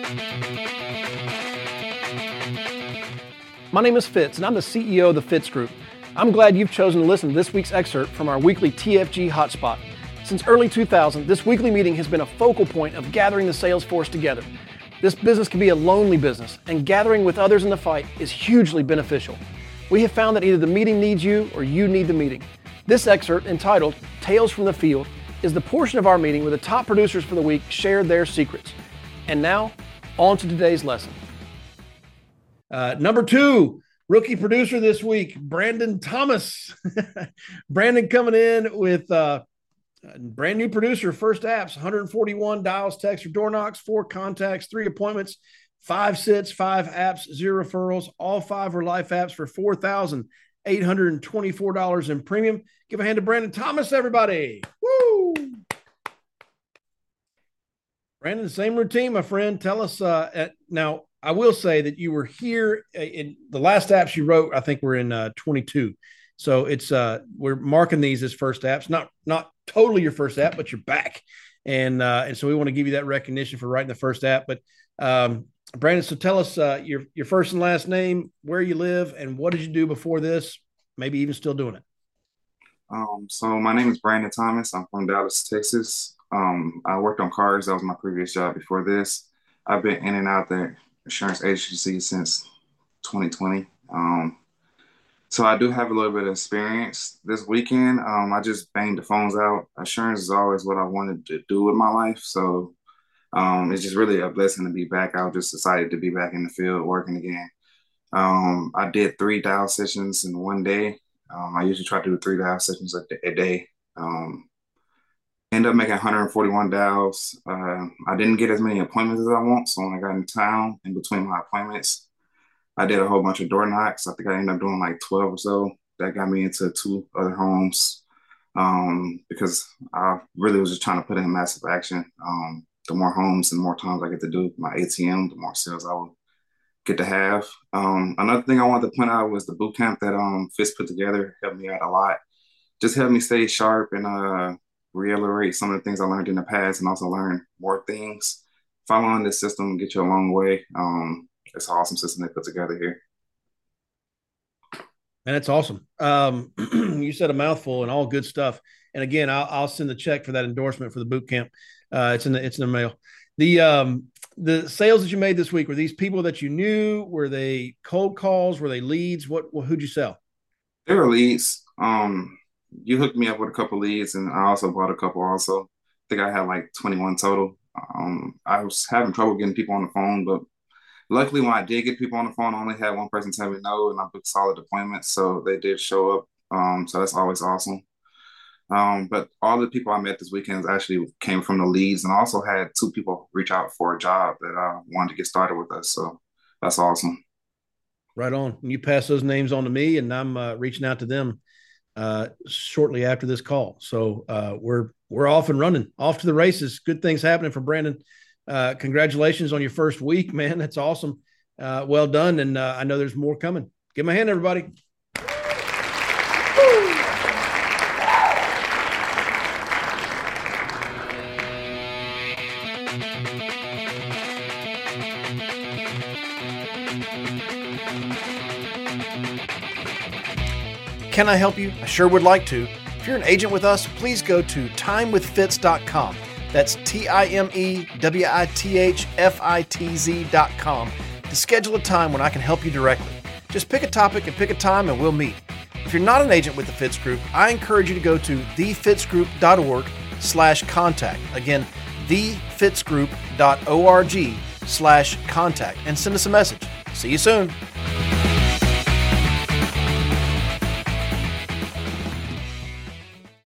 My name is Fitz, and I'm the CEO of the Fitz Group. I'm glad you've chosen to listen to this week's excerpt from our weekly TFG Hotspot. Since early 2000, this weekly meeting has been a focal point of gathering the sales force together. This business can be a lonely business, and gathering with others in the fight is hugely beneficial. We have found that either the meeting needs you or you need the meeting. This excerpt, entitled Tales from the Field, is the portion of our meeting where the top producers for the week share their secrets. And now, on to today's lesson. Number 2, rookie producer this week, Brandon Thomas. Brandon coming in with brand new producer, first apps, 141 dials, texts, or door knocks, 4 contacts, 3 appointments, 5 sits, 5 apps, 0 referrals. All 5 are life apps for $4,824 in premium. Give a hand to Brandon Thomas, everybody. Woo! Brandon, same routine, my friend. Tell us now. I will say that you were here in the last apps you wrote. I think we're in 22. So it's we're marking these as first apps, not totally your first app, but you're back. And so we want to give you that recognition for writing the first app. But Brandon, so tell us your first and last name, where you live, and what did you do before this? Maybe even still doing it. So my name is Brandon Thomas. I'm from Dallas, Texas. I worked on cars. That was my previous job before this. I've been in and out there insurance agency since 2020. So I do have a little bit of experience. This weekend, I just banged the phones out. Insurance is always what I wanted to do with my life. So it's just really a blessing to be back. I was just excited to be back in the field working again. I did 3 dial sessions in one day. I usually try to do 3 dial sessions a day. Ended up making 141 dials. I didn't get as many appointments as I want, so when I got in town, in between my appointments, I did a whole bunch of door knocks. I think I ended up doing like 12 or so. That got me into 2 other homes because I really was just trying to put in massive action. The more homes and more times I get to do my ATM, the more sales I will get to have. Another thing I wanted to point out was the boot camp that Fitz put together helped me out a lot. Just helped me stay sharp and reiterate some of the things I learned in the past and also learn more things. Following this system will get you a long way. It's an awesome system they put together here. And it's awesome. You said a mouthful and all good stuff. And again, I'll send the check for that endorsement for the boot camp. It's in the mail. The sales that you made this week, were these people that you knew? Were they cold calls? Were they leads? Who'd you sell? They were leads. You hooked me up with a couple leads, and I also bought a couple also. I think I had like 21 total. I was having trouble getting people on the phone, but luckily when I did get people on the phone, I only had one person tell me no, and I booked solid appointments, so they did show up. So that's always awesome. But all the people I met this weekend actually came from the leads, and I also had 2 people reach out for a job that wanted to get started with us. So that's awesome. Right on. You pass those names on to me, and I'm reaching out to them shortly after this call. So we're off and running, off to the races. Good things happening for Brandon. Congratulations on your first week, man. That's awesome. Well done. And I know there's more coming. Give him a hand, everybody. Can I help you? I sure would like to. If you're an agent with us, please go to timewithfitz.com. That's timewithfitz.com to schedule a time when I can help you directly. Just pick a topic and pick a time and we'll meet. If you're not an agent with the Fitz Group, I encourage you to go to thefitzgroup.org/contact. Again, thefitzgroup.org/contact and send us a message. See you soon.